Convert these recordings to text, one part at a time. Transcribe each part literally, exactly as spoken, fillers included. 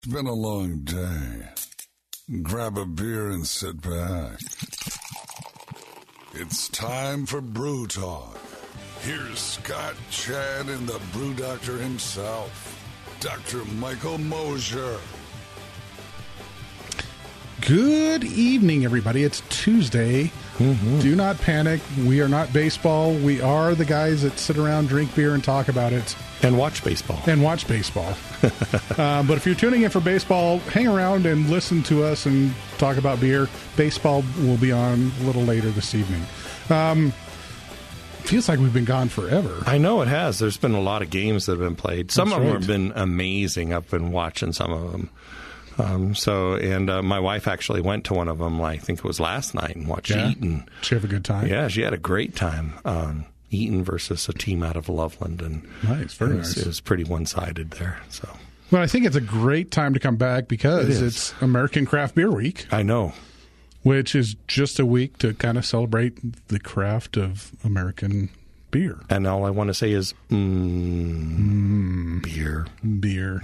It's been a long day. Grab a beer and sit back. It's time for Brew Talk. Here's Scott Chad and the Brew Doctor himself, Doctor Michael Mosier. Good evening, everybody. It's Tuesday. Mm-hmm. Do not panic. We are not baseball. We are the guys that sit around, drink beer, and talk about it. And watch baseball. And watch baseball. uh, but if you're tuning in for baseball, hang around and listen to us and talk about beer. Baseball will be on a little later this evening. Um, feels like we've been gone forever. I know it has. There's been a lot of games that have been played. Some That's of them right. have been amazing. I've been watching some of them. Um, so, and uh, my wife actually went to one of them, like, I think it was last night, and watched Yeah. Eaton. Did she have a good time? Yeah, she had a great time. Um, Eaton versus a team out of Loveland. And Nice, very it was, nice. It was pretty one-sided there. So, Well, I think it's a great time to come back because It is. it's American Craft Beer Week, I know. which is just a week to kind of celebrate the craft of American beer. And all I want to say is, mm, Mm, beer. beer.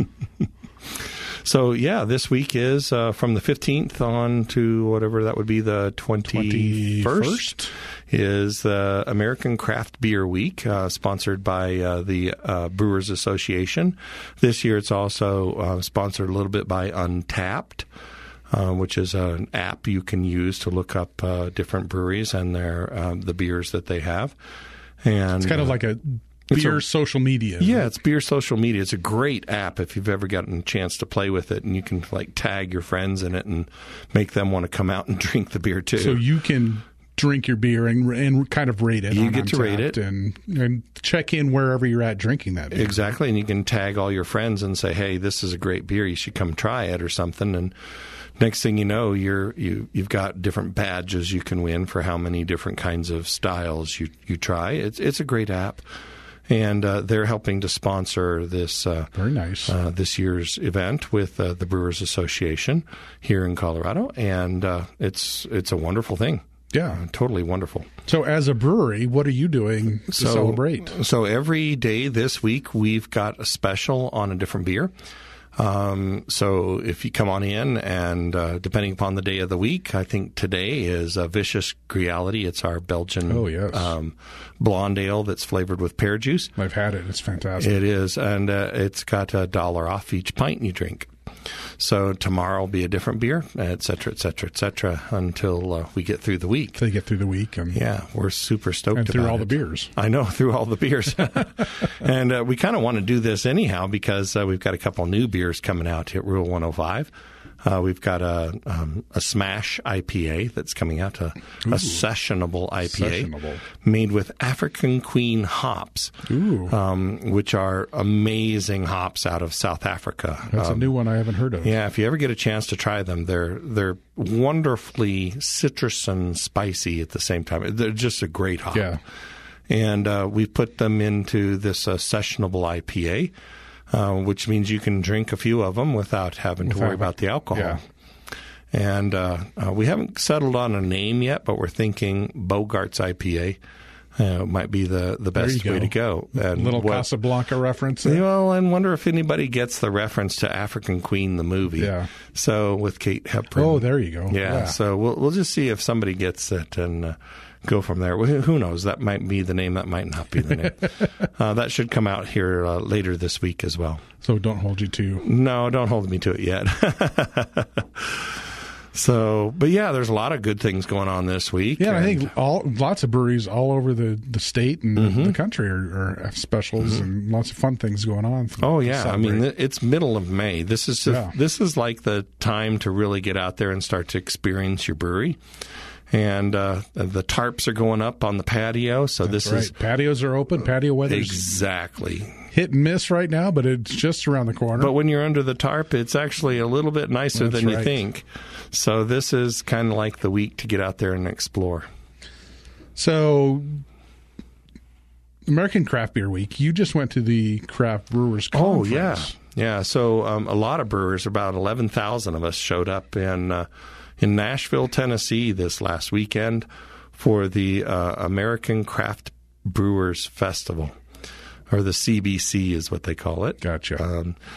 So, yeah, this week is uh, from the fifteenth on to whatever that would be, the twenty-first. twenty-first. Is the American Craft Beer Week, uh, sponsored by uh, the uh, Brewers Association. This year it's also uh, sponsored a little bit by Untapped, uh, which is an app you can use to look up uh, different breweries and their um, the beers that they have. And It's kind of uh, like a it's beer a- social media. yeah, it's beer social media. It's a great app if you've ever gotten a chance to play with it, and you can like tag your friends in it and make them want to come out and drink the beer too. So you can drink your beer and, and kind of rate it. You on get to rate Untappd it. and, and check in wherever you're at drinking that beer. Exactly, and you can tag all your friends and say, "Hey, this is a great beer. You should come try it," or something. And next thing you know, you're you you've got different badges you can win for how many different kinds of styles you you try. It's it's a great app, and uh, they're helping to sponsor this uh, Very nice. uh, this year's event with uh, the Brewers Association here in Colorado, and uh, it's it's a wonderful thing. Yeah. Uh, totally wonderful. So as a brewery, what are you doing to So- celebrate? So every day this week, we've got a special on a different beer. Um, so if you come on in, and uh, depending upon the day of the week, I think today is a Vicious Reality. It's our Belgian Oh, yes. um, blonde ale that's flavored with pear juice. I've had it. It's fantastic. It is, and uh, it's got a dollar off each pint you drink. So tomorrow will be a different beer, et cetera, et cetera, et cetera, until uh, we get through the week. They get through the week and, Yeah, we're super stoked and through about all the it. beers. I know, through all the beers. And uh, we kind of want to do this anyhow because uh, we've got a couple new beers coming out at Rule one oh five. Uh, we've got a um, a Smash I P A that's coming out, a, a sessionable I P A Sessionable. made with African Queen hops, Ooh. um, which are amazing hops out of South Africa. That's Um, a new one I haven't heard of. yeah, if you ever get a chance to try them, they're they're wonderfully citrus and spicy at the same time. They're just a great hop. Yeah. And uh, we put them into this uh, sessionable I P A, uh, which means you can drink a few of them without having to Without- worry about the alcohol. Yeah. And uh, uh, we haven't settled on a name yet, but we're thinking Bogart's I P A uh, might be the, the best you way go. to go. And Little what- Casablanca reference. there. well, and wonder if anybody gets the reference to African Queen, the movie. Yeah. So with Kate Hepburn. Oh, there you go. Yeah. Yeah. So we'll we'll just see if somebody gets it and uh, go from there. Well, who knows? That might be the name. That might not be the name. uh, that should come out here uh, later this week as well. So don't hold you to. No, don't hold me to it yet. So, but yeah, there's a lot of good things going on this week. Yeah, and I and- think all lots of breweries all over the, the state and Mm-hmm. the country are, are have specials and lots of fun things going on. Oh to yeah, I celebrate. mean it's middle of May. This is just, Yeah. this is like the time to really get out there and start to experience your brewery. And uh, the tarps are going up on the patio, so That's this right. is Patios are open. Patio weather's exactly. hit and miss right now, but it's just around the corner. But when you're under the tarp, it's actually a little bit nicer That's than you right. think. So this is kind of like the week to get out there and explore. So, American Craft Beer Week, you just went to the Craft Brewers Oh Conference. yeah, yeah. So um, a lot of brewers, about eleven thousand of us, showed up in uh, in Nashville, Tennessee, this last weekend for the uh, American Craft Brewers Festival, or the C B C is what they call it. Gotcha. Um,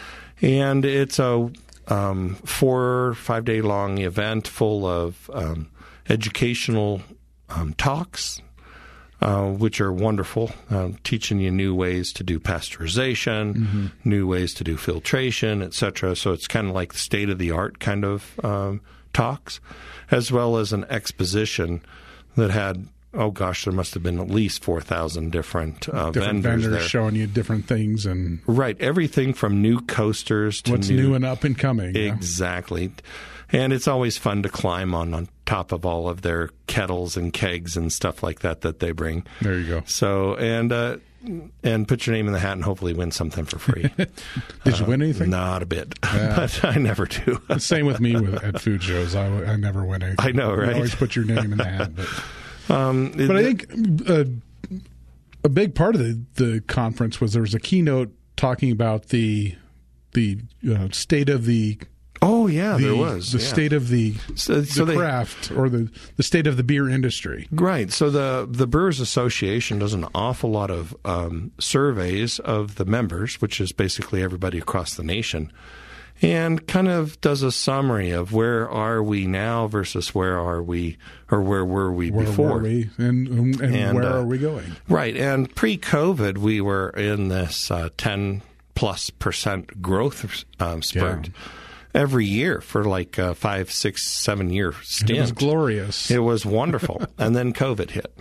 And it's a um, four, five-day-long event full of um, educational um, talks, uh, which are wonderful, uh, teaching you new ways to do pasteurization, mm-hmm. new ways to do filtration, et cetera. So it's kind of like state-of-the-art kind of um, talks, as well as an exposition that had, oh gosh, there must have been at least four thousand different, uh, different vendors, vendors there. showing you different things. And right, everything from new coasters to what's new, new and up and coming. Exactly. Yeah. And it's always fun to climb on, on top of all of their kettles and kegs and stuff like that that they bring. There you go. So, and uh, and put your name in the hat and hopefully win something for free. Did uh, you win anything? Not a bit, yeah. But I never do. Same with me with, at food shows. I, I never win anything. I know, right? You always put your name in the hat. But, um, but I think uh, a big part of the, the conference was there was a keynote talking about the the uh, state of the Oh yeah, the, there was the yeah. state of the, so, so the they, craft or the, the state of the beer industry. Right. So the the Brewers Association does an awful lot of um, surveys of the members, which is basically everybody across the nation, and kind of does a summary of where are we now versus where are we or where were we where before, were we and, and, and where uh, are we going? Right. And pre-COVID, we were in this uh, ten plus percent growth um, spurt. Yeah. Every year for like a five, six, seven year stint. It was glorious. It was wonderful. And then COVID hit.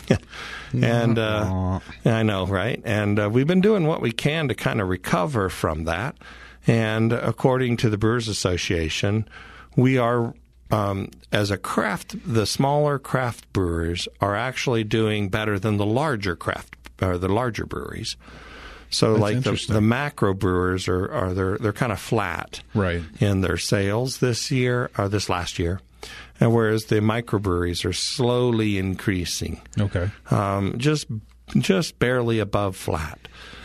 and uh, I know, right? And uh, we've been doing what we can to kind of recover from that. And according to the Brewers Association, we are, um, as a craft, the smaller craft brewers are actually doing better than the larger craft, or the larger breweries. So That's like the, the macro brewers are, are they're they're kind of flat right. in their sales this year or this last year, and whereas the microbreweries are slowly increasing. Okay, um, just just barely above flat,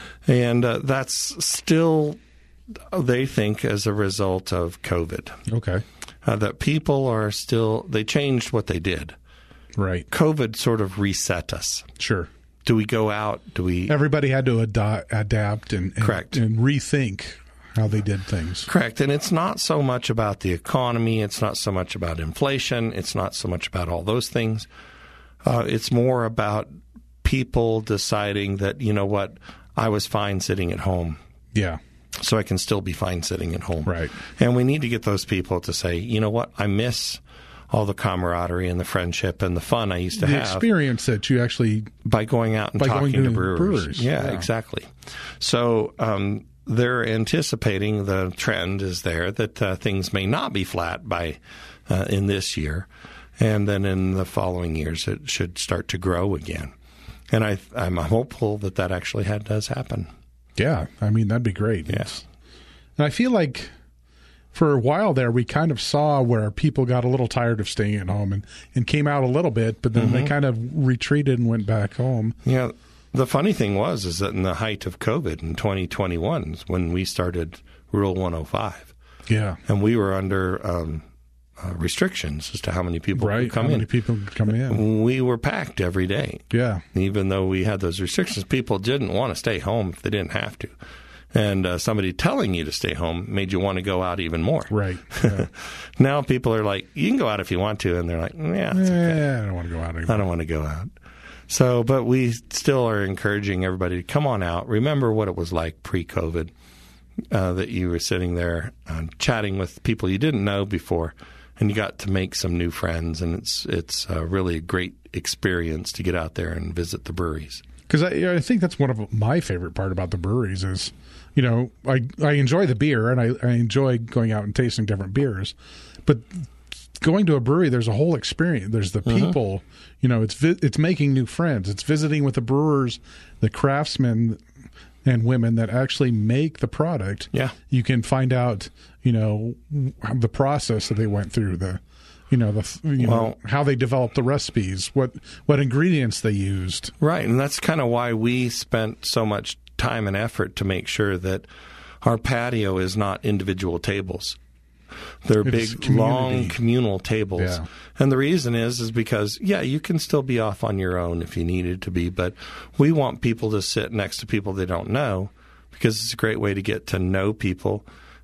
and uh, that's still they think as a result of COVID. Okay, uh, that people are still they changed what they did. Right, COVID sort of reset us. Sure. Do we go out? Do we? Everybody had to ad- adapt and, and, Correct. and rethink how they did things. Correct. And it's not so much about the economy. It's not so much about inflation. It's not so much about all those things. Uh, it's more about people deciding that, you know what, I was fine sitting at home. Yeah. So I can still be fine sitting at home. Right. And we need to get those people to say, you know what, I miss all the camaraderie and the friendship and the fun I used to the have. The experience that you actually... By going out and talking to, to brewers. brewers. Yeah, yeah, exactly. So um, they're anticipating the trend is there that uh, things may not be flat by uh, in this year. And then in the following years, it should start to grow again. And I, I'm hopeful that that actually had, does happen. Yeah, I mean, that'd be great. Yes. And I feel like... For a while there, we kind of saw where people got a little tired of staying at home and, and came out a little bit, but then mm-hmm. they kind of retreated and went back home. Yeah, the funny thing was is that in the height of COVID in twenty twenty-one, when we started Rule one oh five, yeah, and we were under um, uh, restrictions as to how many people right, could come how in. many people could come in. We were packed every day. Yeah, even though we had those restrictions, people didn't want to stay home if they didn't have to. And uh, somebody telling you to stay home made you want to go out even more. Right. Yeah. Now people are like, you can go out if you want to. And they're like, yeah, it's okay. Yeah, I don't want to go out anymore. I don't want to go out. So, but we still are encouraging everybody to come on out. Remember what it was like pre-COVID, uh, that you were sitting there uh, chatting with people you didn't know before, and you got to make some new friends. And it's, it's uh, really a great experience to get out there and visit the breweries. Because I, I think that's one of my favorite part about the breweries is, you know, I, I enjoy the beer and I, I enjoy going out and tasting different beers, but going to a brewery, there's a whole experience. There's the people, uh-huh. you know, it's vi- it's making new friends. It's visiting with the brewers, the craftsmen and women that actually make the product. Yeah. You can find out, you know, the process that they went through, the You know, the you well, know how they developed the recipes, what what ingredients they used. Right, and that's kind of why we spent so much time and effort to make sure that our patio is not individual tables. They're It's big, community. long communal tables. Yeah. And the reason is is because, yeah, you can still be off on your own if you needed to be, but we want people to sit next to people they don't know because it's a great way to get to know people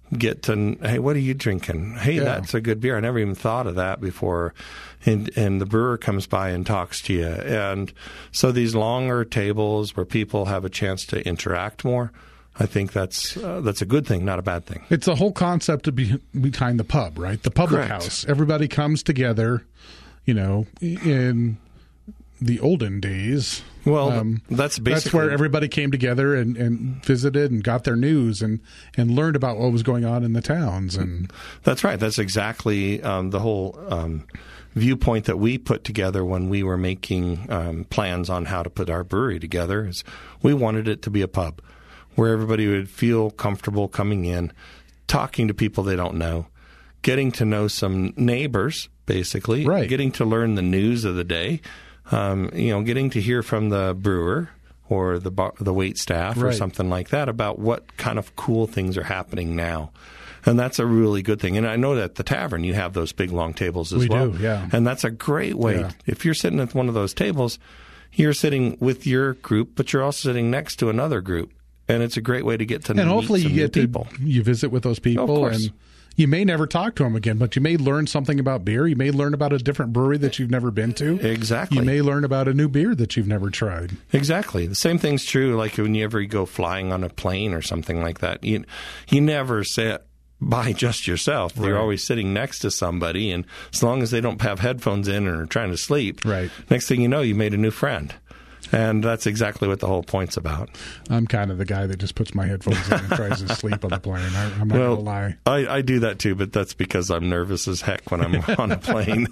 get to, hey, what are you drinking? Hey, Yeah. that's a good beer. I never even thought of that before. And, and the brewer comes by and talks to you. And so these longer tables where people have a chance to interact more, I think that's uh, that's a good thing, not a bad thing. It's the whole concept of be, behind the pub, right? The public Correct. house. Everybody comes together, you know, in the olden days. Well, Um, that's basically... That's where everybody came together and, and visited and got their news and, and learned about what was going on in the towns. And That's right. That's exactly um, the whole um, viewpoint that we put together when we were making um, plans on how to put our brewery together. Is we wanted it to be a pub where everybody would feel comfortable coming in, talking to people they don't know, getting to know some neighbors, basically, Right. getting to learn the news of the day, um, you know, getting to hear from the brewer or the bar, the wait staff or Right. something like that about what kind of cool things are happening now. And that's a really good thing. And I know that at the tavern you have those big long tables as We well. do, yeah. And that's a great way. Yeah. If you're sitting at one of those tables, you're sitting with your group, but you're also sitting next to another group. And it's a great way to get to and meet hopefully some you new get to people. you visit with those people, Of course. and you may never talk to them again, but you may learn something about beer. You may learn about a different brewery that you've never been to. Exactly. You may learn about a new beer that you've never tried. Exactly. The same thing's true like when you ever go flying on a plane or something like that. You you never sit by just yourself. You're Right. always sitting next to somebody, and as long as they don't have headphones in and are trying to sleep, Right. next thing you know, you made a new friend. And that's exactly what the whole point's about. I'm kind of the guy that just puts my headphones in and tries to sleep on the plane. I, I'm not Well, going to lie. I, I do that too, but that's because I'm nervous as heck when I'm on a plane.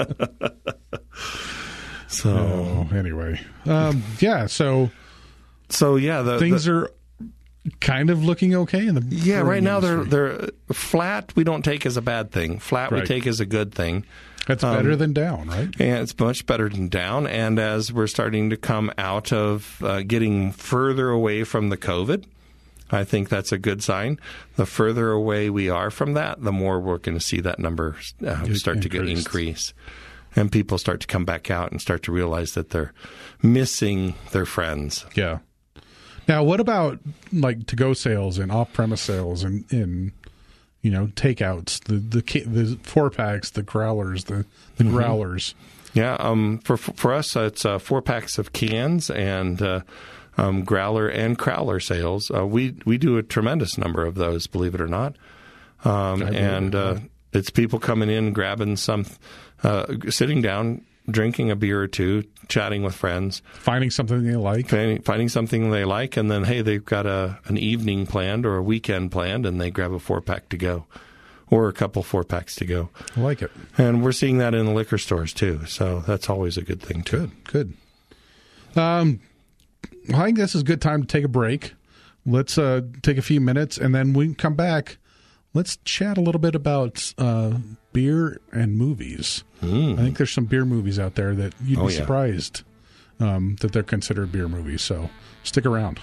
so, Oh, anyway. Um, yeah, so so yeah, the, things the, are kind of looking okay in the yeah. brewing Right now, they're industry. they're flat. We don't take as a bad thing. Flat we Right. take as a good thing. That's um, better than down, right? And it's much better than down. And as we're starting to come out of uh, getting further away from the COVID, I think that's a good sign. The further away we are from that, the more we're going to see that number uh, start to get Increased. increase. And people start to come back out and start to realize that they're missing their friends. Yeah. Now, what about like to-go sales and off-premise sales and in you know takeouts, the the ca- the four packs, the growlers, the the Mm-hmm. growlers? Yeah, um, for for us, uh, it's uh, four packs of cans and uh, um, growler and crowler sales. Uh, we we do a tremendous number of those, believe it or not. Um, believe and it, uh, it's people coming in, grabbing some, uh, sitting down, drinking a beer or two, chatting with friends, Finding something they like. finding, finding something they like, and then hey, they've got a an evening planned or a weekend planned, and they grab a four pack to go, or a couple four packs to go. I like it. And we're seeing that in the liquor stores too, so that's always a good thing too. Good. Good. Um, well, I think this is a good time to take a break. Let's uh, take a few minutes, and then we can come back. Let's chat a little bit about uh, beer and movies. Mm. I think there's some beer movies out there that you'd Oh, be yeah. surprised um, that they're considered beer movies. So stick around.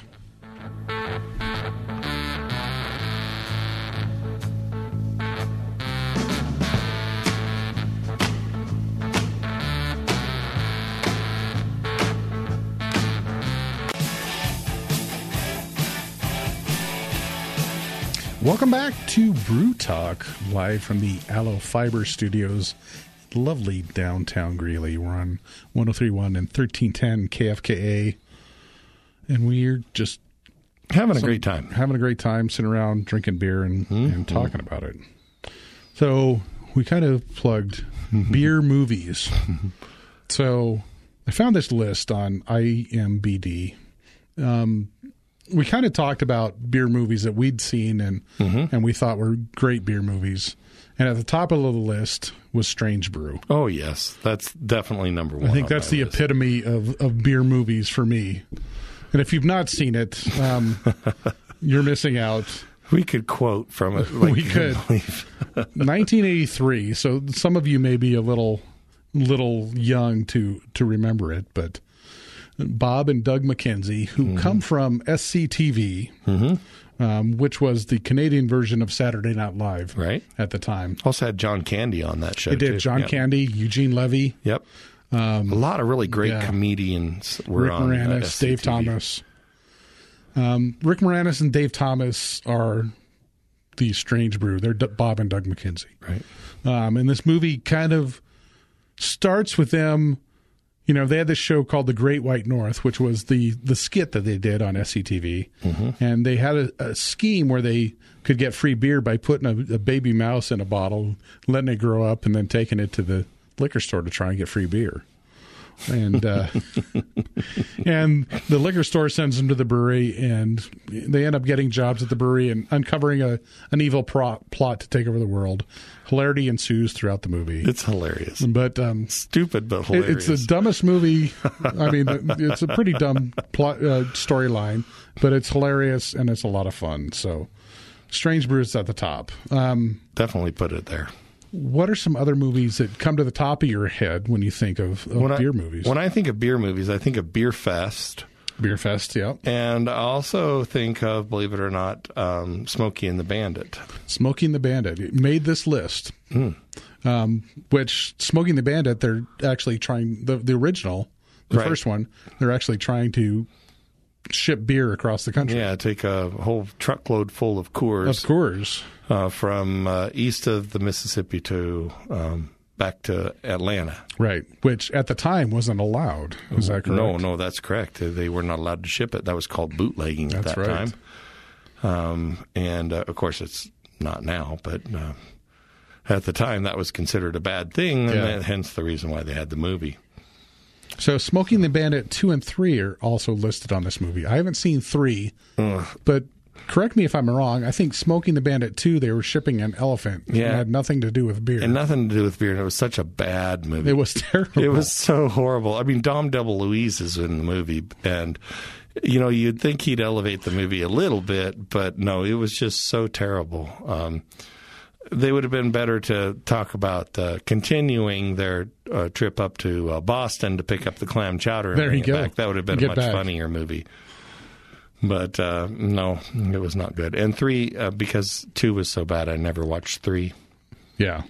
Welcome back to Brew Talk, live from the Aloe Fiber Studios, lovely downtown Greeley. We're on one oh three point one and thirteen ten K F K A, and we're just Having a some- great time. having a great time, sitting around drinking beer and, and talking about it. So we kind of plugged beer movies. So I found this list on I M B D. Um, we kind of talked about beer movies that we'd seen and and we thought were great beer movies. And at the top of the list was Strange Brew. Oh yes, that's definitely number one. I think on that's my the list. epitome of, of beer movies for me. And if you've not seen it, um, you're missing out. We could quote from it. Like We you could. believe. nineteen eighty-three. So some of you may be a little little young to to remember it, but Bob and Doug McKenzie, who Mm-hmm. come from S C T V, um, which was the Canadian version of Saturday Night Live, Right. at the time. Also had John Candy on that show. It did too. John Yep. Candy, Eugene Levy, Yep. a lot of really great yeah. comedians were Rick on uh, Moranis, S C T V. Dave Thomas. Um, Rick Moranis and Dave Thomas are the Strange Brew. They're D- Bob and Doug McKenzie. Right. Um, and this movie kind of starts with them. You know, they had this show called The Great White North, which was the, the skit that they did on S C T V. Mm-hmm. And they had a, a scheme where they could get free beer by putting a, a baby mouse in a bottle, letting it grow up, and then taking it to the liquor store to try and get free beer. And uh, and the liquor store sends them to the brewery, and they end up getting jobs at the brewery and uncovering a an evil pro- plot to take over the world. Hilarity ensues throughout the movie. It's hilarious, but um, stupid, but hilarious. It's the dumbest movie. I mean, it's a pretty dumb plot uh, storyline, but it's hilarious and it's a lot of fun. So, Strange Brew is at the top. Um, Definitely put it there. What are some other movies that come to the top of your head when you think of, of when beer I, movies? When I think of beer movies, I think of Beer Fest. Beer Fest, yeah. And I also think of, believe it or not, um, Smokey and the Bandit. Smokey and the Bandit. It made this list, mm. um, which Smokey and the Bandit, they're actually trying, the, the original, the right. first one, they're actually trying to ship beer across the country. Yeah, take a whole truckload full of Coors. Of Coors. Uh, from uh, east of the Mississippi to um, back to Atlanta. Right, which at the time wasn't allowed. Is that correct? No, no, that's correct. They were not allowed to ship it. That was called bootlegging at that's that right. time. Um, and, uh, of course, it's not now, but uh, at the time that was considered a bad thing, and yeah. that, hence the reason why they had the movie. So Smokey and the Bandit two and three are also listed on this movie. I haven't seen three, Ugh. but... correct me if I'm wrong. I think Smokey and the Bandit two, they were shipping an elephant. Yeah. It had nothing to do with beer. And nothing to do with beer. And it was such a bad movie. It was terrible. It was so horrible. I mean, Dom DeLuise is in the movie. And, you know, you'd think he'd elevate the movie a little bit. But no, it was just so terrible. Um, they would have been better to talk about uh, continuing their uh, trip up to uh, Boston to pick up the clam chowder and there bring you it go. back. That would have been Get a much back. funnier movie. But, uh, no, it was not good. And three, uh, because two was so bad, I never watched three. Yeah.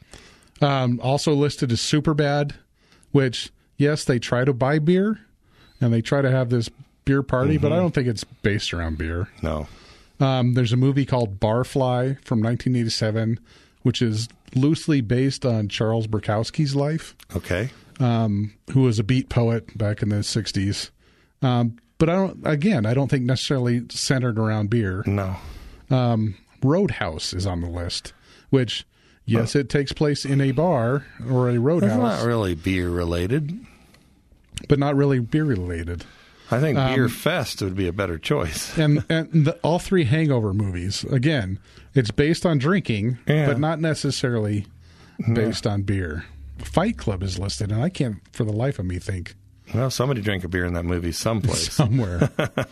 Um, also listed as Superbad, which, yes, they try to buy beer, and they try to have this beer party, mm-hmm. but I don't think it's based around beer. No. Um, there's a movie called Barfly from nineteen eighty-seven, which is loosely based on Charles Bukowski's life. Okay. Um, who was a beat poet back in the sixties. Um But I don't. Again, I don't think necessarily centered around beer. No. Um, Roadhouse is on the list, which, yes, oh. it takes place in a bar or a roadhouse. It's not really beer related, but not really beer related. I think um, Beer Fest would be a better choice. and and the, all three Hangover movies, again, it's based on drinking, yeah. but not necessarily based yeah. on beer. Fight Club is listed, and I can't, for the life of me, think. Well, somebody drank a beer in that movie someplace. Somewhere.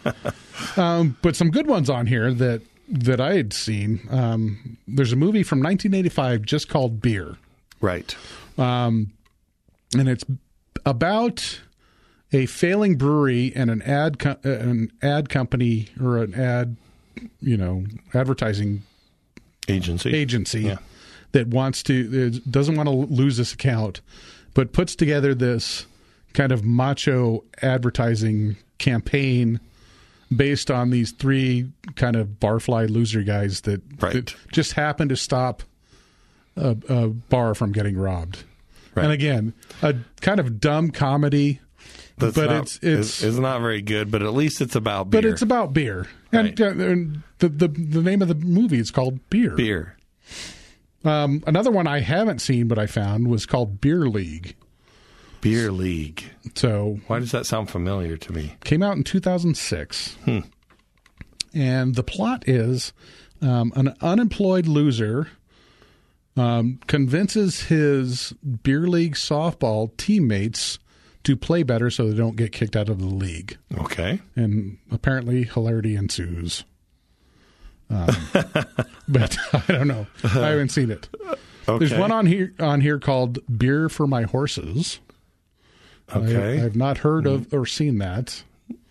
um, but some good ones on here that, that I had seen. Um, there's a movie from nineteen eighty-five just called Beer. Right. Um, and it's about a failing brewery and an ad co- an ad company or an ad, you know, advertising agency agency yeah. that wants to, doesn't want to lose this account, but puts together this kind of macho advertising campaign based on these three kind of barfly loser guys that, right. that just happen to stop a, a bar from getting robbed. Right. And again, a kind of dumb comedy, That's but not, it's it's it's not very good. But at least it's about beer. But it's about beer, right. and, uh, and the, the the name of the movie is called Beer. Beer. Um, another one I haven't seen, but I found was called Beer League. Beer League. So why does that sound familiar to me? Came out in two thousand six. Hmm. And the plot is um, an unemployed loser um, convinces his beer league softball teammates to play better so they don't get kicked out of the league. Okay. And apparently hilarity ensues. Um, but I don't know. I haven't seen it. Okay. There's one on here on here called Beer for My Horses. Okay. I, I've not heard of or seen that.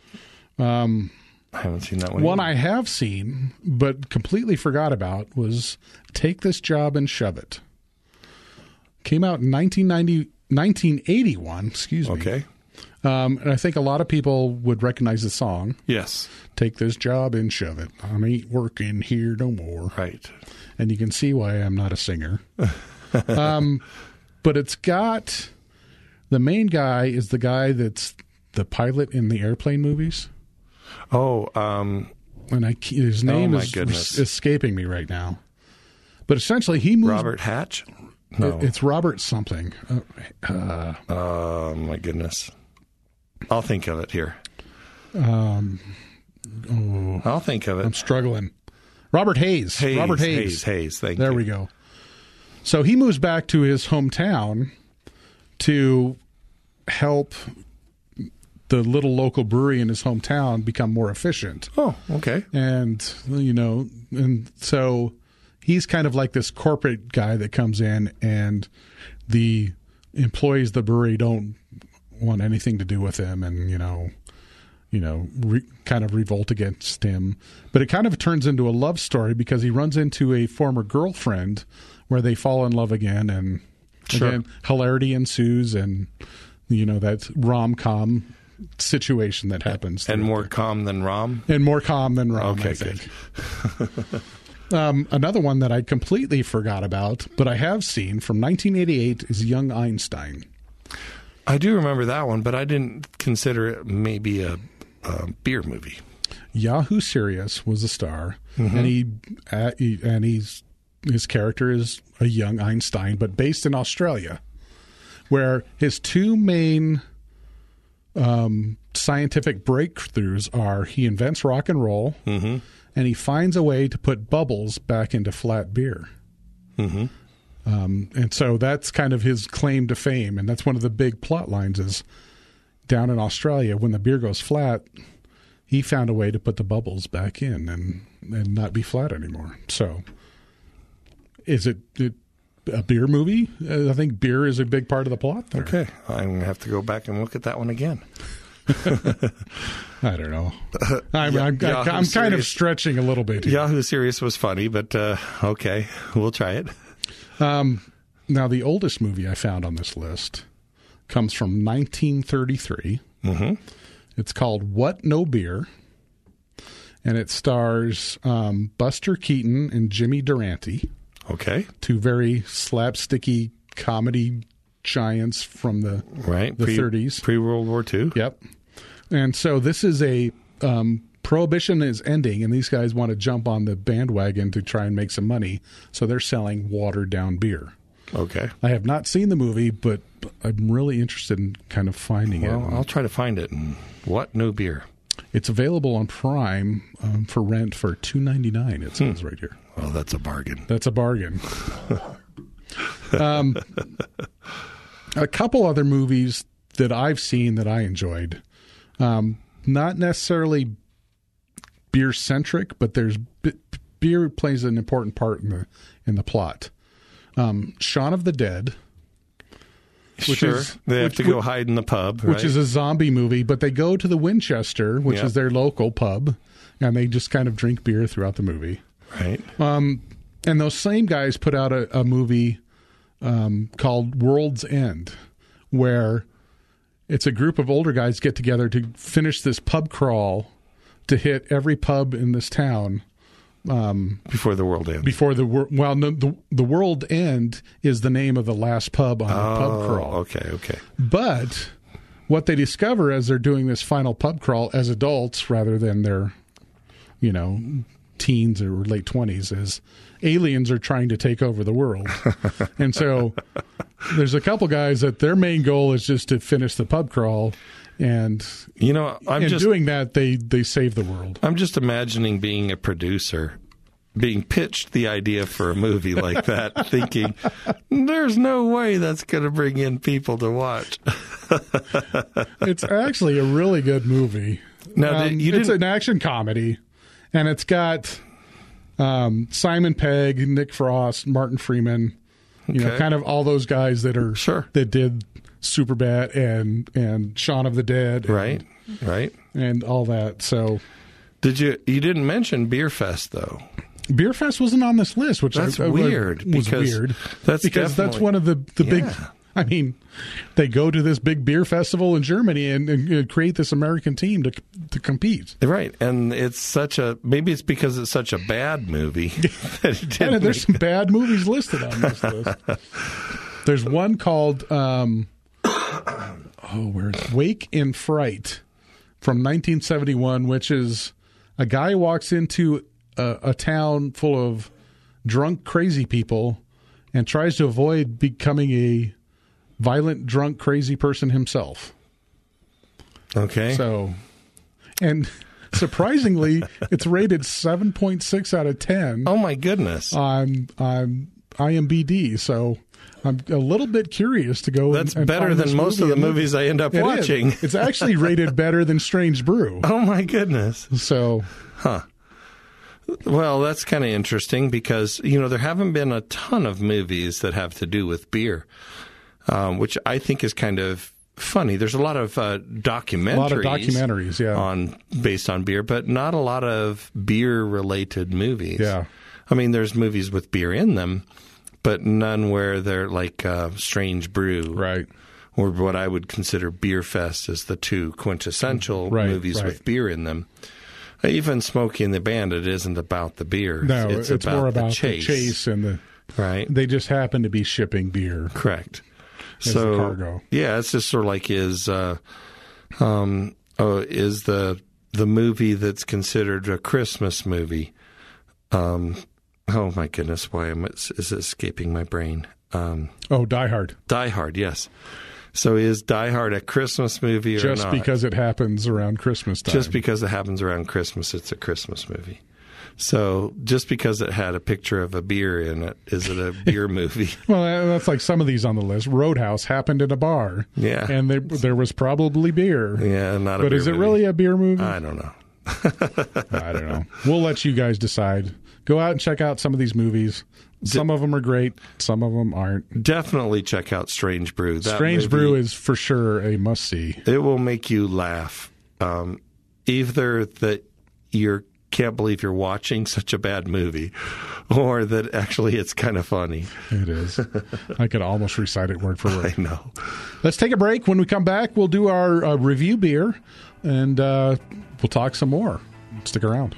Um, I haven't seen that one. One either. I have seen, but completely forgot about, was Take This Job and Shove It. Came out in nineteen ninety, nineteen eighty-one, excuse me. Okay. Um, and I think a lot of people would recognize the song. Yes. Take this job and shove it. I ain't working here no more. Right. And you can see why I'm not a singer. um, but it's got the main guy is the guy that's the pilot in the airplane movies. Oh, um, and I his name oh my is goodness. escaping me right now. But essentially, he moves. Robert Hatch? No. It's Robert something. Uh, uh, oh, my goodness. I'll think of it here. Um, oh, I'll think of it. I'm struggling. Robert Hayes. Hayes Robert Hayes. Hayes, Hayes, thank there you. we go. So he moves back to his hometown to help the little local brewery in his hometown become more efficient. Oh, okay. And, you know, and so he's kind of like this corporate guy that comes in, and the employees of the brewery don't want anything to do with him, and, you know, you know, re, kind of revolt against him. But it kind of turns into a love story because he runs into a former girlfriend where they fall in love again, and sure. again, hilarity ensues, and, you know, that rom-com situation that happens. And more calm than rom? And more calm than rom, okay, I think. good. um, another one that I completely forgot about, but I have seen from nineteen eighty-eight is Young Einstein. I do remember that one, but I didn't consider it maybe a, a beer movie. Yahoo Serious was the star, mm-hmm. and he, uh, he and he's his character is a young Einstein, but based in Australia, where his two main um, scientific breakthroughs are he invents rock and roll, mm-hmm. and he finds a way to put bubbles back into flat beer. Mm-hmm. Um, and so that's kind of his claim to fame, and that's one of the big plot lines is down in Australia, when the beer goes flat, he found a way to put the bubbles back in and, and not be flat anymore. So is it, it a beer movie? Uh, I think beer is a big part of the plot there. Okay. I'm going to have to go back and look at that one again. I don't know. I'm, yeah, I'm, I'm, I'm kind of stretching a little bit here. Yahoo Serious was funny, but uh, okay, we'll try it. Um, now, the oldest movie I found on this list comes from nineteen thirty-three. Mm-hmm. It's called What No Beer, and it stars um, Buster Keaton and Jimmy Durante. Okay. Two very slapsticky comedy giants from the, right. the Pre, thirties. Pre-World War Two. Yep. And so this is a... Um, Prohibition is ending, and these guys want to jump on the bandwagon to try and make some money, so they're selling watered-down beer. Okay. I have not seen the movie, but I'm really interested in kind of finding well, it. Well, I'll try to find it. What No Beer? It's available on Prime um, for rent for two ninety-nine. It says hmm. right here. Well, that's a bargain. That's a bargain. um, a couple other movies that I've seen that I enjoyed. Um, not necessarily beer-centric, but there's beer plays an important part in the in the plot. Um, Shaun of the Dead. Which sure, is, they have which, to go which, hide in the pub, right? Which is a zombie movie, but they go to the Winchester, which yep. is their local pub, and they just kind of drink beer throughout the movie. Right. Um, and those same guys put out a, a movie um, called World's End, where it's a group of older guys get together to finish this pub crawl to hit every pub in this town um, before the world ends. Before the wor- well, no, the the world end is the name of the last pub on oh, the pub crawl. Okay, okay. But what they discover as they're doing this final pub crawl as adults, rather than their, you know, teens or late twenties, is aliens are trying to take over the world, and so there's a couple guys that their main goal is just to finish the pub crawl. And you know, I'm in just doing that, they, they save the world. I'm just imagining being a producer, being pitched the idea for a movie like that, thinking, there's no way that's going to bring in people to watch. It's actually a really good movie. Now, um, you it's didn't... an action comedy, and it's got um, Simon Pegg, Nick Frost, Martin Freeman, you okay. know, kind of all those guys that are sure. that did Superbad and and Shaun of the Dead, and, right, right, and all that. So, did you? You didn't mention Beer Fest though. Beer Fest wasn't on this list, which that's I, I, weird. was because weird. That's because that's one of the the yeah. big. I mean, they go to this big beer festival in Germany and, and create this American team to to compete. Right, and it's such a maybe it's because it's such a bad movie. that it didn't And there's make- some bad movies listed on this list. There's one called um, oh, where Wake in Fright from nineteen seventy-one, which is a guy walks into a, a town full of drunk, crazy people and tries to avoid becoming a violent, drunk, crazy person himself. Okay. So, and surprisingly, it's rated seven point six out of ten Oh my goodness. on on I M D B. So I'm a little bit curious to go. That's and, and better find than this most movie of the and look- movies I end up It is. watching. It's actually rated better than Strange Brew. Oh my goodness. So Well, that's kind of interesting because, you know, there haven't been a ton of movies that have to do with beer, um, which I think is kind of funny. There's a lot of uh, documentaries, a lot of documentaries, yeah, on based on beer, but not a lot of beer-related movies. Yeah. I mean, there's movies with beer in them, but none where they're like uh, Strange Brew, right. or what I would consider Beer Fest as the two quintessential Right, movies right. with beer in them. Even Smokey and the Bandit isn't about the beer. No, it's, it's, about more about the chase. the chase and the. Right. They just happen to be shipping beer. Correct. As so the cargo. Yeah, it's just sort of like is uh, um, oh, is the the movie that's considered a Christmas movie. Um, oh my goodness, why am it, is it escaping my brain? Um, Oh, Die Hard. Die Hard, yes. So is Die Hard a Christmas movie or Just not? because it happens around Christmas time. Just because it happens around Christmas, it's a Christmas movie. So just because it had a picture of a beer in it, is it a beer movie? Well, that's like some of these on the list. Roadhouse happened in a bar. Yeah. And there, there was probably beer. Yeah, not a But beer is it movie. really a beer movie? I don't know. I don't know. We'll let you guys decide. Go out and check out some of these movies. Some of them are great. Some of them aren't. Definitely check out Strange Brew. That Strange movie, Brew is for sure a must-see. It will make you laugh. Um, either that you can't believe you're watching such a bad movie, or that actually it's kind of funny. It is. I could almost recite it word for word. I know. Let's take a break. When we come back, we'll do our uh, review beer, and uh, we'll talk some more. Stick around.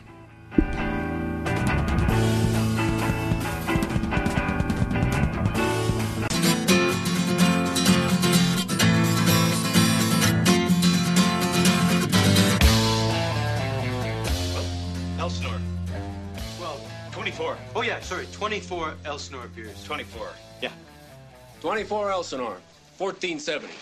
Elsinore. Well, twenty-four. Oh, yeah, sorry. twenty-four Elsinore beers. twenty-four. Yeah. twenty-four Elsinore, fourteen seventy.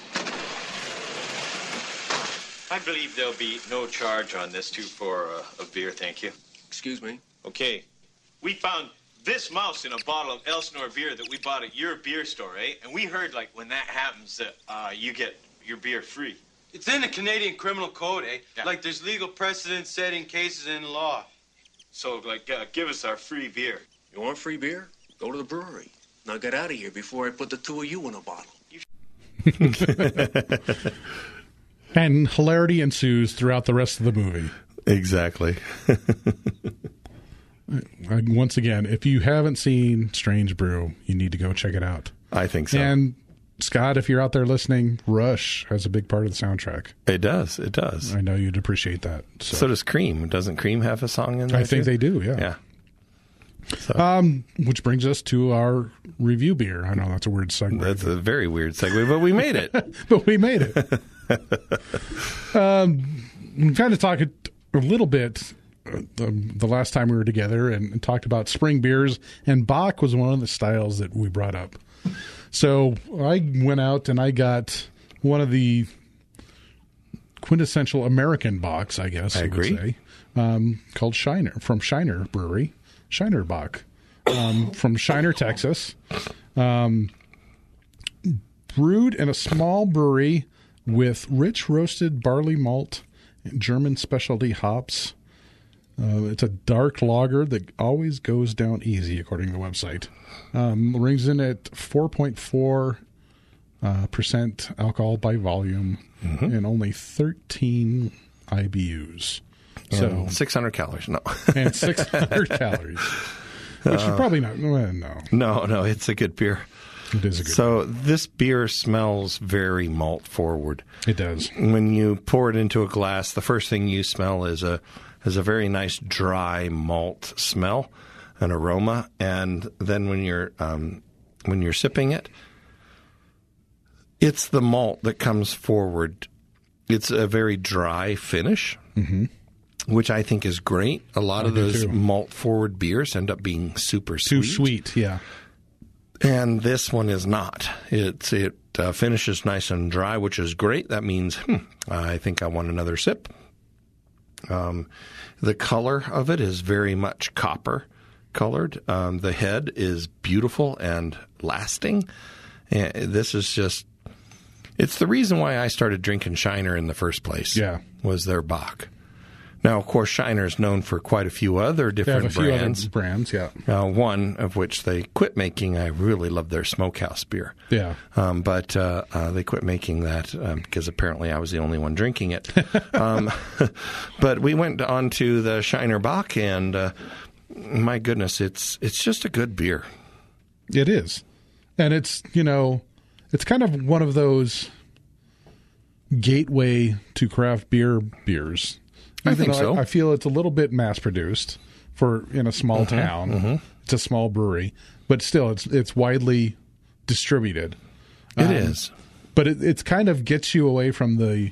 I believe there'll be no charge on this two for uh, a beer, thank you. Excuse me. Okay. We found this mouse in a bottle of Elsinore beer that we bought at your beer store, eh? And we heard, like, when that happens, that uh, you get your beer free. It's in the Canadian Criminal Code, eh? Yeah. Like there's legal precedent setting cases in law. So, like, uh, give us our free beer. You want free beer? Go to the brewery. Now get out of here before I put the two of you in a bottle. And hilarity ensues throughout the rest of the movie. Exactly. And once again, if you haven't seen Strange Brew, you need to go check it out. I think so. And Scott, if you're out there listening, Rush has a big part of the soundtrack. It does. It does. I know you'd appreciate that. So, So does Cream. Doesn't Cream have a song in there? I think too? they do, yeah. Yeah. So Um, which brings us to our review beer. I know that's a weird segue. that's a very weird segue, but we made it. But we made it. um, we kind of talked a little bit uh, the, the last time we were together and, and talked about spring beers, and Bach was one of the styles that we brought up. So I went out and I got one of the quintessential American Bachs, I guess I you agree. would say, um, called Shiner, from Shiner Brewery, Shiner Bach, um, from Shiner, Texas. Um, brewed in a small brewery with rich roasted barley malt and German specialty hops. Uh, it's a dark lager that always goes down easy, according to the website. Um, rings in at four point four uh, percent alcohol by volume and only thirteen I B Us. So And six hundred calories. No. and six hundred calories, which is probably not. Well, no, no, no. It's a good beer. It is a good So this beer smells very malt forward. It does. When you pour it into a glass, the first thing you smell is a is a very nice dry malt smell, an aroma, and then when you're um, when you're sipping it, it's the malt that comes forward. It's a very dry finish, mm-hmm. which I think is great. A lot I of those too. malt forward beers end up being super sweet. Too sweet, yeah. And this one is not. It's it uh, finishes nice and dry, which is great. That means hmm, I think I want another sip. Um, the color of it is very much copper colored. Um, the head is beautiful and lasting. And this is just, it's the reason why I started drinking Shiner in the first place. Yeah. Was their Bock. Now, of course, Shiner is known for quite a few other They different have a few brands. other brands, yeah. Uh, one of which they quit making. I really love their Smokehouse beer. Yeah. Um, but uh, uh, they quit making that um, because apparently I was the only one drinking it. um, but we went on to the Shiner Bock, and uh, my goodness, it's it's just a good beer. It is. And it's, you know, it's kind of one of those gateway to craft beer beers. I Even think though so. I, I feel it's a little bit mass produced for in a small Mm-hmm, town. It's a small brewery, but still, it's it's widely distributed. It is. But it it's kind of gets you away from the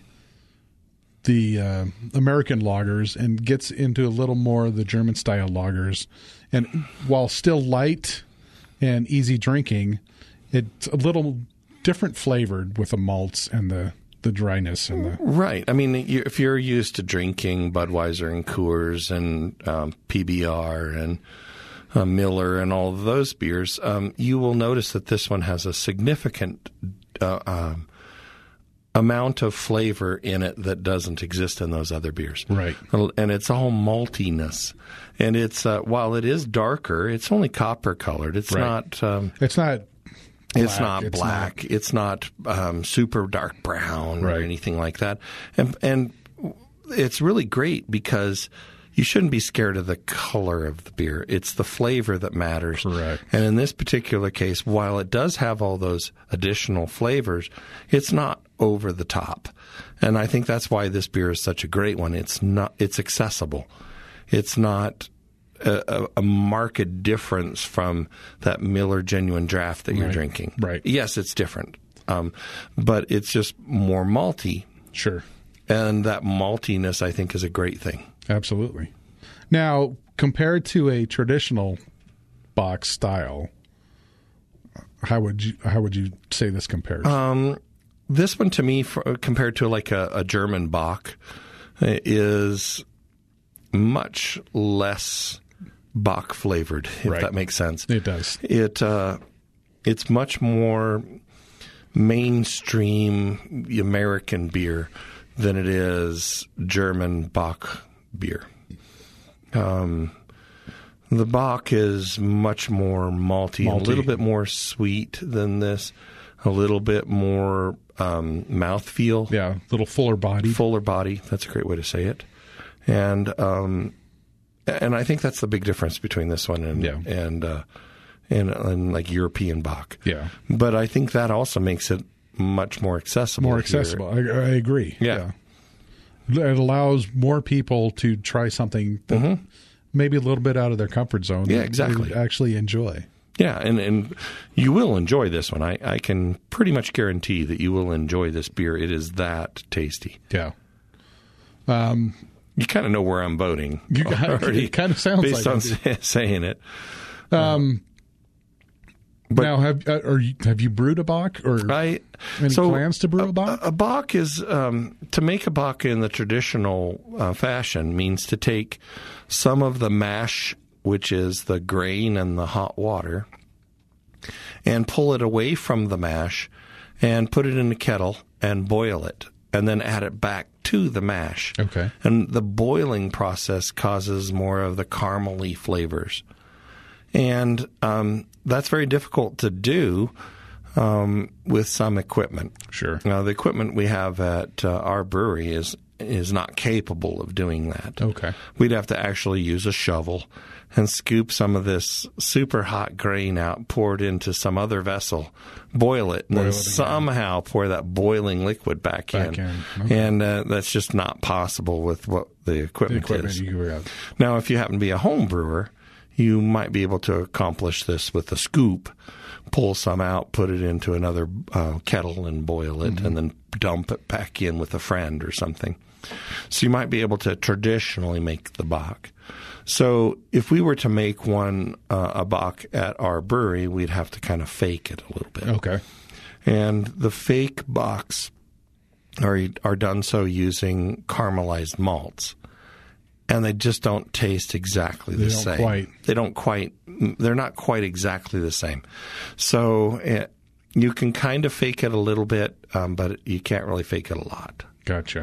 the uh, American lagers and gets into a little more of the German style lagers. And while still light and easy drinking, it's a little different flavored with the malts and the. The dryness and the Right. I mean, you, if you're used to drinking Budweiser and Coors and um, P B R and uh, Miller and all of those beers, um, you will notice that this one has a significant uh, um, amount of flavor in it that doesn't exist in those other beers. Right. And it's all maltiness. And it's uh, while it is darker, it's only copper colored. It's Right. not. Um, it's not. It's black, not it's black. not- It's not um, super dark brown or Right. anything like that. And and it's really great because you shouldn't be scared of the color of the beer. It's the flavor that matters. Correct. And in this particular case, while it does have all those additional flavors, it's not over the top. And I think that's why this beer is such a great one. It's not. It's accessible. It's not A, a marked difference from that Miller Genuine Draft that you're Right. drinking. Right. Yes, it's different, um, but it's just more malty, Sure. and that maltiness, I think, is a great thing. Absolutely. Now, compared to a traditional box style, how would you how would you say this compares? Um, this one, to me, for, compared to like a, a German Bock, is much less Bock flavored, if Right. that makes sense. It does. It uh, it's much more mainstream American beer than it is German Bock beer. Um, the Bock is much more malty, Malty. a little bit more sweet than this, a little bit more um, mouthfeel, Yeah, a little fuller body. fuller body. That's a great way to say it. And um, and I think that's the big difference between this one and Yeah. and, uh, and and like European Bock. Yeah. But I think that also makes it much more accessible. More if you're- accessible. I, I agree. Yeah. Yeah. It allows more people to try something that maybe a little bit out of their comfort zone. Mm-hmm. Yeah, that exactly. they actually enjoy. Yeah, and, and you will enjoy this one. I, I can pretty much guarantee that you will enjoy this beer. It is that tasty. Yeah. You kind of know where I'm voting. You got it. already It kind of sounds based like on it. sa- saying it. Um, But- now, have uh, are you, have you brewed a Bock or I any so plans to brew a Bock? A, a Bock is um, to make a Bock in the traditional uh, fashion means to take some of the mash, which is the grain and the hot water, and pull it away from the mash and put it in a kettle and boil it, and then add it back to the mash. Okay. And the boiling process causes more of the caramely flavors. And um, that's very difficult to do um, with some equipment. Sure. Now, the equipment we have at uh, our brewery is is not capable of doing that. Okay. We'd have to actually use a shovel and scoop some of this super hot grain out, pour it into some other vessel, boil it, and Boil then it again. somehow pour that boiling liquid back, Back in. in. Okay. And uh, that's just not possible with what the The equipment, equipment is. you have. Now, if you happen to be a home brewer, you might be able to accomplish this with a scoop, pull some out, put it into another uh, kettle and boil it, Mm-hmm. and then dump it back in with a friend or something. So you might be able to traditionally make the bock. So if we were to make one, uh, a bock at our brewery, we'd have to kind of fake it a little bit. Okay. And the fake bocks are are done so using caramelized malts. And they just don't taste exactly the They don't same. quite. They don't quite. They're not quite exactly the same. So uh, you can kind of fake it a little bit, um, but you can't really fake it a lot. Gotcha.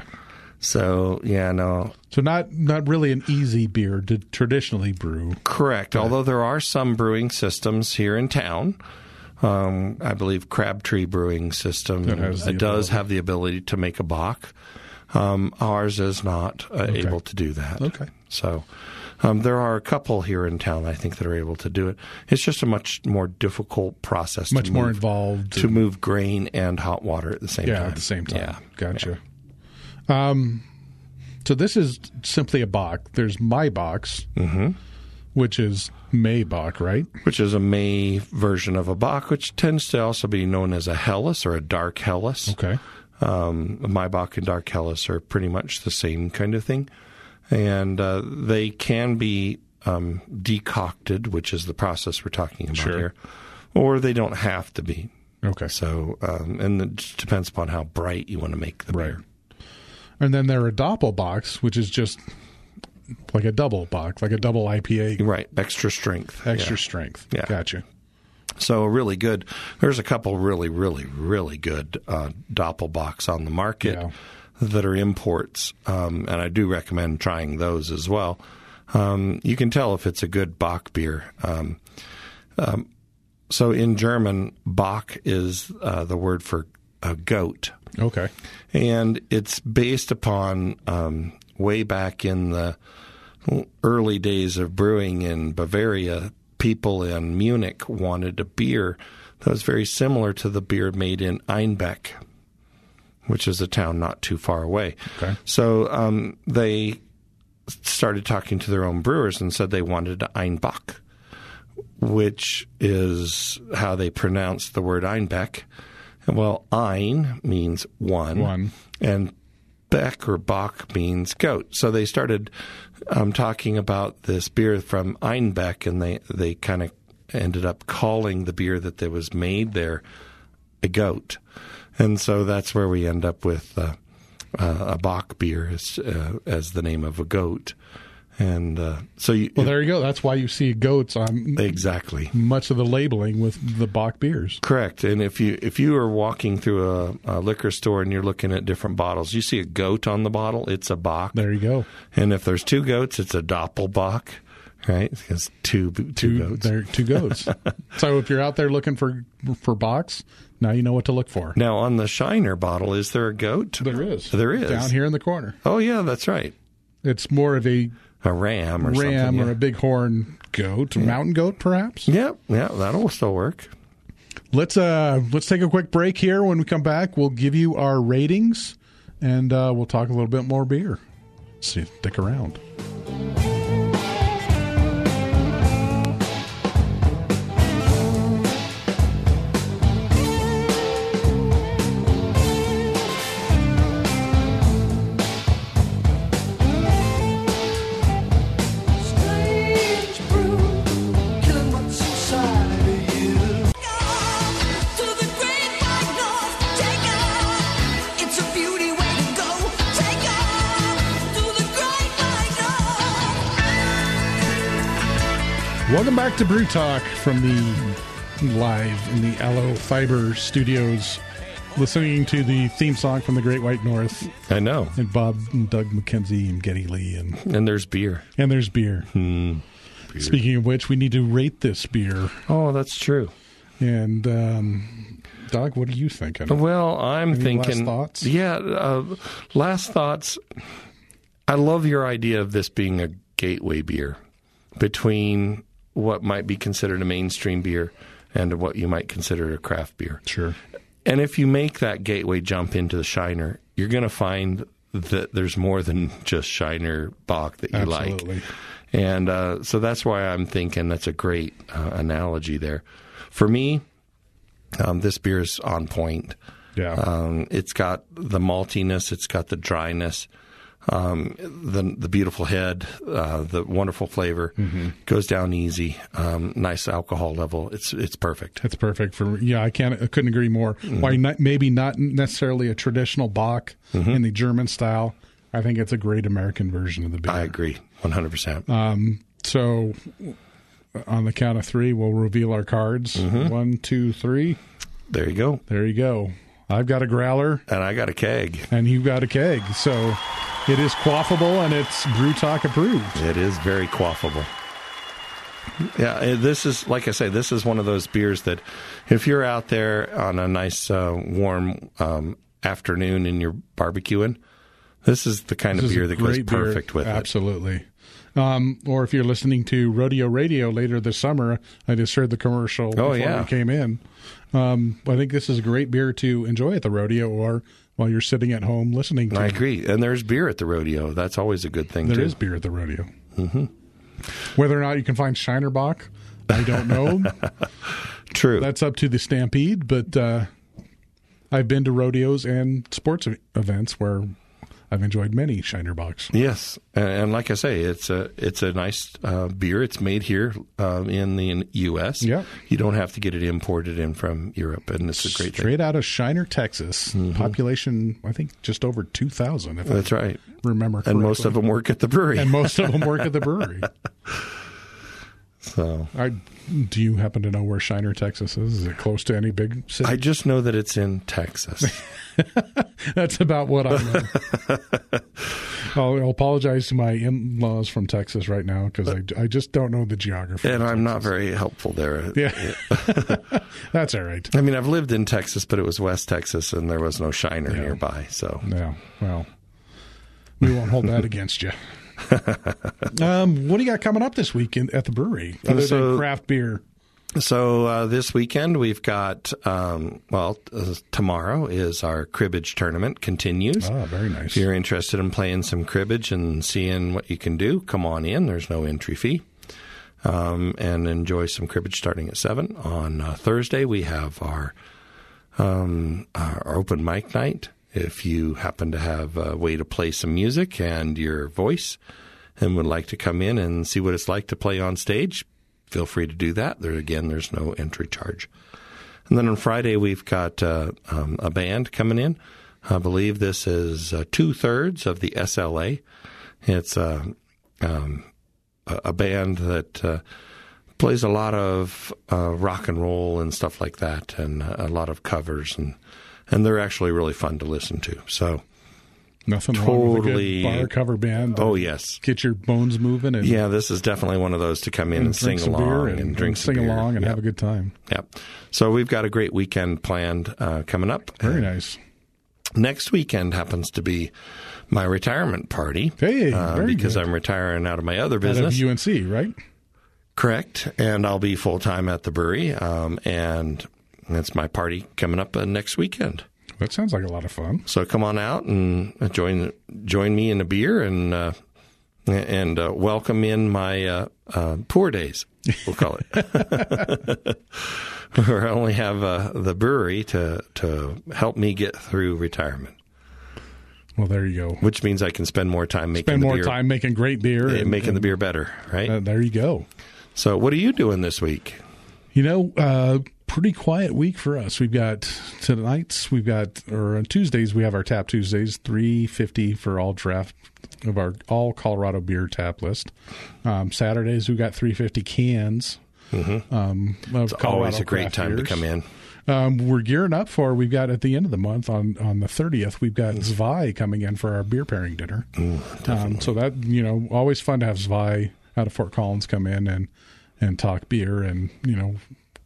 So yeah, no, So not not really an easy beer to traditionally brew. correct. Although there are some brewing systems here in town. Um, I believe Crabtree Brewing System That has the uh, does ability. have the ability to make a bock. Um, ours is not uh, Okay. able to do that. Okay. So um, there are a couple here in town, I think, that are able to do it. It's just a much more difficult process. Much to more move, involved. to move grain and hot water at the same yeah, time. at the same time. Yeah. Gotcha. Um, so this is simply a bock. There's my box, Mm-hmm. which is May bock, right? Which is a May version of a bock, which tends to also be known as a Helles or a dark Helles. Okay. Um, Maibock and Dark Helles are pretty much the same kind of thing. And uh, they can be um, decocted, which is the process we're talking about Sure. here, or they don't have to be. Okay. So, um, and it just depends upon how bright you want to make the Right. beer. And then there are Doppelbocks, which is just like a double bock, like a double I P A, Right, extra strength. extra Yeah. strength. Yeah. Gotcha. So really good. There's a couple really, really, really good uh, Doppelbocks on the market Yeah. that are imports, um, and I do recommend trying those as well. Um, you can tell if it's a good Bock beer. Um, um, so in German, Bock is uh, the word for a goat, Okay. and it's based upon um, way back in the early days of brewing in Bavaria. People in Munich wanted a beer that was very similar to the beer made in Einbeck, which is a town not too far away. Okay. So um, they started talking to their own brewers and said they wanted an Einbach, which is how they pronounce the word Einbeck. Well, Ein means one, One. and Beck or Bach means goat. So they started um, talking about this beer from Einbeck, and they, they kind of ended up calling the beer that there was made there a goat. And so that's where we end up with uh, uh, a Bach beer as, uh, as the name of a goat. And uh, so you... Well, there you go. That's why you see goats on Exactly. much of the labeling with the Bock beers. Correct. And if you if you are walking through a, a liquor store and you're looking at different bottles, you see a goat on the bottle, it's a Bock. There you go. And if there's two goats, it's a Doppelbock, right? It's two two, Two goats. There, two goats. So if you're out there looking for for Bocks, now you know what to look for. Now, on the Shiner bottle, is there a goat? There is. There is. Down here in the corner. Oh, yeah, that's right. It's more of a A ram or ram something. or a bighorn goat, mountain goat, perhaps. Yeah, yeah, that'll still work. Let's uh let's take a quick break here. When we come back, we'll give you our ratings, and uh, we'll talk a little bit more beer. See, stick around. Strange brew, killing what's inside of you. To the great white north, take off. It's a beauty way to go. Take off to the great white north. Welcome back to Brew Talk from the live in the Aloe Fiber Studios. Listening to the theme song from the Great White North, I know. and Bob and Doug McKenzie and Geddy Lee, and And there's beer. and there's beer. Hmm. Speaking of which, we need to rate this beer. Oh, that's true. And um, Doug, what are you thinking? Well, I'm Any thinking. last thoughts? Yeah, uh, last thoughts. I love your idea of this being a gateway beer between what might be considered a mainstream beer and what you might consider a craft beer. Sure. And if you make that gateway jump into the Shiner, you're going to find that there's more than just Shiner Bock that you Absolutely. like. And uh, so that's why I'm thinking that's a great uh, analogy there. For me, um, this beer is on point. Yeah. Um, it's got the maltiness, it's got the dryness, um, the the beautiful head, uh, the wonderful flavor. Mm-hmm. Goes down easy. Um, nice alcohol level. It's it's perfect. It's perfect for yeah. I can't. I couldn't agree more. Mm-hmm. Why not? Maybe not necessarily a traditional Bock Mm-hmm. in the German style. I think it's a great American version of the beer. I agree, one hundred percent. Um, so, on the count of three, we'll reveal our cards. Mm-hmm. One, two, three. There you go. There you go. I've got a growler, And I got a keg. and you've got a keg. So, it is quaffable, and it's Brew Talk approved. It is very quaffable. Yeah, eh, this is, like I say, this is one of those beers that if you're out there on a nice, uh, warm um, afternoon and you're barbecuing, this is the kind This of is a beer that goes great beer. perfect with it. Absolutely. Um, or if you're listening to Rodeo Radio later this summer, I just heard the commercial Oh, before yeah. we came in. Um, I think this is a great beer to enjoy at the rodeo or while you're sitting at home listening to. I agree. And there's beer at the rodeo. That's always a good thing, There too. is beer at the rodeo. Mm-hmm. Whether or not you can find Shiner Bock, I don't know. True. That's up to the Stampede, but uh, I've been to rodeos and sports e- events where I've enjoyed many Shiner Bocks. Yes, and, and like I say, it's a it's a nice uh, beer. It's made here um, in the U S Yeah. You don't have to get it imported in from Europe, and it's a great thing. Straight out of Shiner, Texas. Population, I think, just over two thousand, if That's I right. remember correctly. And most of them work at the brewery. And most of them work at the brewery. So I, do you happen to know where Shiner, Texas is? Is it close to any big city? I just know that it's in Texas. That's about what I know. I'll, I'll apologize to my in-laws from Texas right now because I, I just don't know the geography. And of I'm not Texas. very helpful there. Yeah. That's all right. I mean, I've lived in Texas, but it was West Texas, and there was no Shiner Yeah. nearby. So Yeah, well, we won't hold that against you. Um, what do you got coming up this week in, at the brewery other So- than craft beer? So uh, this weekend we've got, um, well, uh, tomorrow is our cribbage tournament continues. Ah, very nice. If you're interested in playing some cribbage and seeing what you can do, come on in. There's no entry fee. Um, and enjoy some cribbage starting at seven. On uh, Thursday, we have our, um, our open mic night. If you happen to have a way to play some music and your voice and would like to come in and see what it's like to play on stage, feel free to do that. There again, there's no entry charge. And then on Friday, we've got uh, um, a band coming in. I believe this is uh, two-thirds of the S L A. It's uh, um, a, a band that uh, plays a lot of uh, rock and roll and stuff like that, and uh, a lot of covers, and and they're actually really fun to listen to. So Nothing wrong with a totally- good bar cover band. Oh, yes. Get your bones moving and, Yeah, this is definitely one of those to come in and, and sing drink some along beer and, and, drink and some sing beer. along and Yep. have a good time. Yep. So we've got a great weekend planned uh, coming up. Very And nice. Next weekend happens to be my retirement party. Hey, uh, very because good. I'm retiring out of my other Out business. of U N C, right? Correct. And I'll be full time at the brewery. Um, and that's my party coming up uh, next weekend. That sounds like a lot of fun. So come on out and join join me in a beer and uh, and uh, welcome in my uh, uh, poor days, we'll call it. Where I only have uh, the brewery to to help me get through retirement, Well, there you go. which means I can spend more time making Spend the more beer, time making great beer. uh, and- making and, the beer better, right? Uh, there you go. So what are you doing this week? You know, uh, pretty quiet week for us. We've got tonight's, we've got, or on Tuesdays, we have our Tap Tuesdays, three fifty for all draft of our all Colorado beer tap list. Um, Saturdays, we've got three fifty cans. Mm-hmm. Um, of It's Colorado always a great craft time beers. to come in. Um, we're gearing up for, we've got at the end of the month on, on the thirtieth, we've got Zwei coming in for our beer pairing dinner. um, so that, you know, always fun to have Zwei out of Fort Collins come in and, and talk beer and, you know,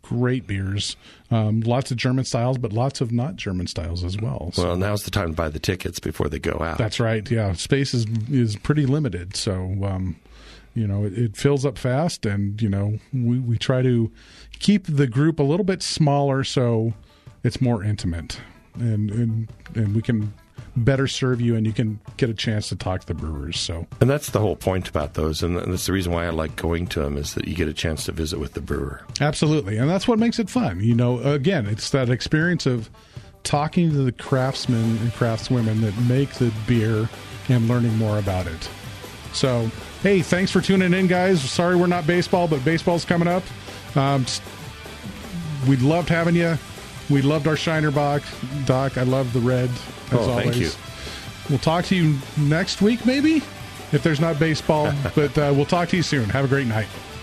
great beers. Um, lots of German styles, but lots of not German styles as well. So. Well, now's the time to buy the tickets before they go out. That's right. Yeah, space is is pretty limited, so um, you know it, it fills up fast, and you know we we try to keep the group a little bit smaller so it's more intimate, and and and we can better serve you, and you can get a chance to talk to the brewers. So, and that's the whole point about those, and that's the reason why I like going to them, is that you get a chance to visit with the brewer. Absolutely, and that's what makes it fun. You know, again, it's that experience of talking to the craftsmen and craftswomen that make the beer and learning more about it. So, hey, thanks for tuning in, guys. Sorry we're not baseball, but baseball's coming up. Um, we loved having you. We loved our Shiner Bock, Doc. I love the red, as oh, always. Thank you. We'll talk to you next week, maybe, if there's not baseball. But uh, we'll talk to you soon. Have a great night.